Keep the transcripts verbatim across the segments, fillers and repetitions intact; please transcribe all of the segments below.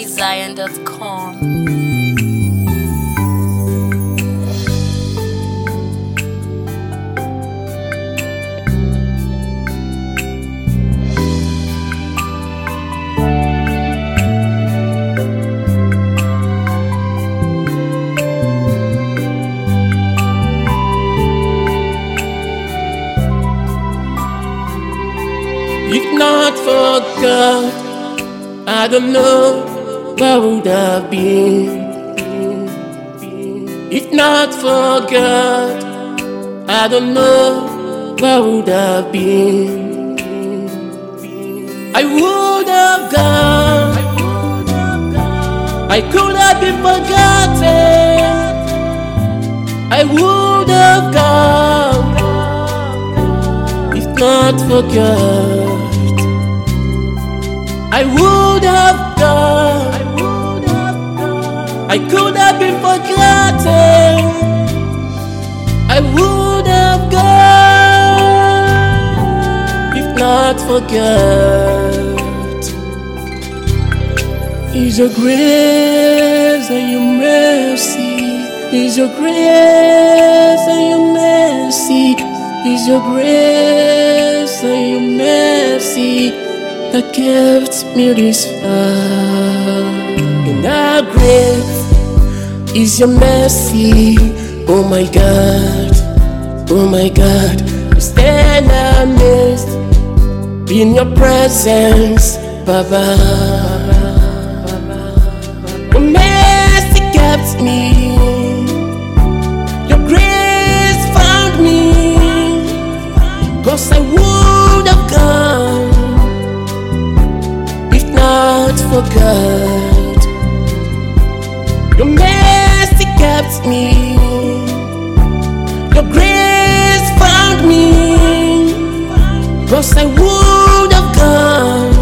praise zion dot com. If not for God, I don't know where would I be. If not for God, I don't know where would I be. I would have gone, I could have been forgotten. I would have gone if not for God. I would have gone, I could have been forgotten. I would have gone if not for God. Is your grace and your mercy, is your grace and your mercy, is your grace and your mercy that kept me this far. In our grace is your mercy. Oh my God, oh my God, I stand amazed in your presence, Baba. Your mercy kept me, your grace found me, 'cause I would have gone not for God. Your mercy kept me, your grace found me, 'cause I would have gone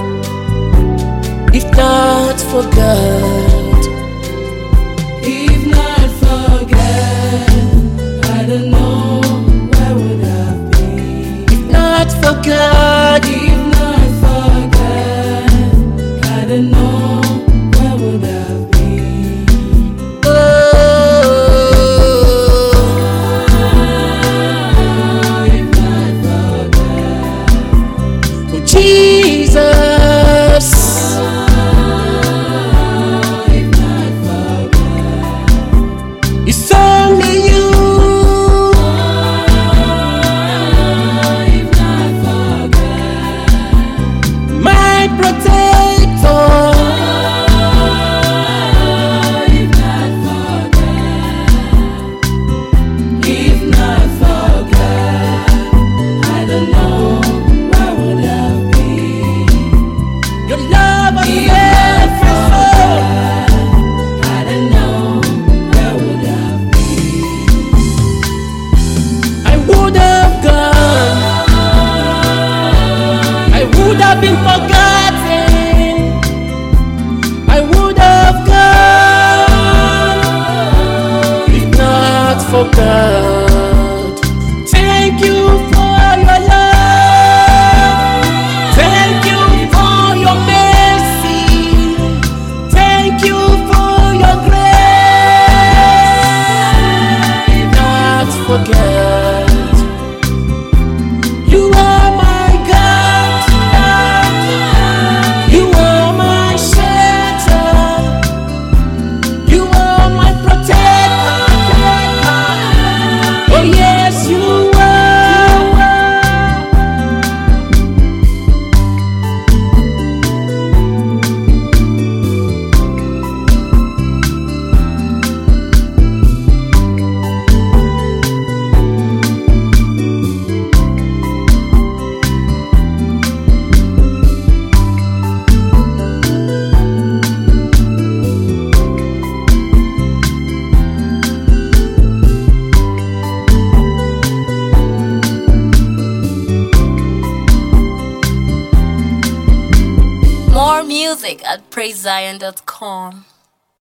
if not for God. If not for God, I don't know where would I be. If not for God, if not for God, I don't know where would I be. oh, If not for God, oh Jesus. if not for God, It's only you. if not for God, My protector, if not for God, if not for God, I don't know where would I be. your love has If set not me for free. God, I don't know where would I be. I would have gone, I would have been forgotten. I would have gone if not for God. Thank you for your love. Thank you for your mercy. Thank you for your grace. If not for God, you are my God. You are my shelter. You are my protector. Oh yes, you are. More music at praise zion dot com.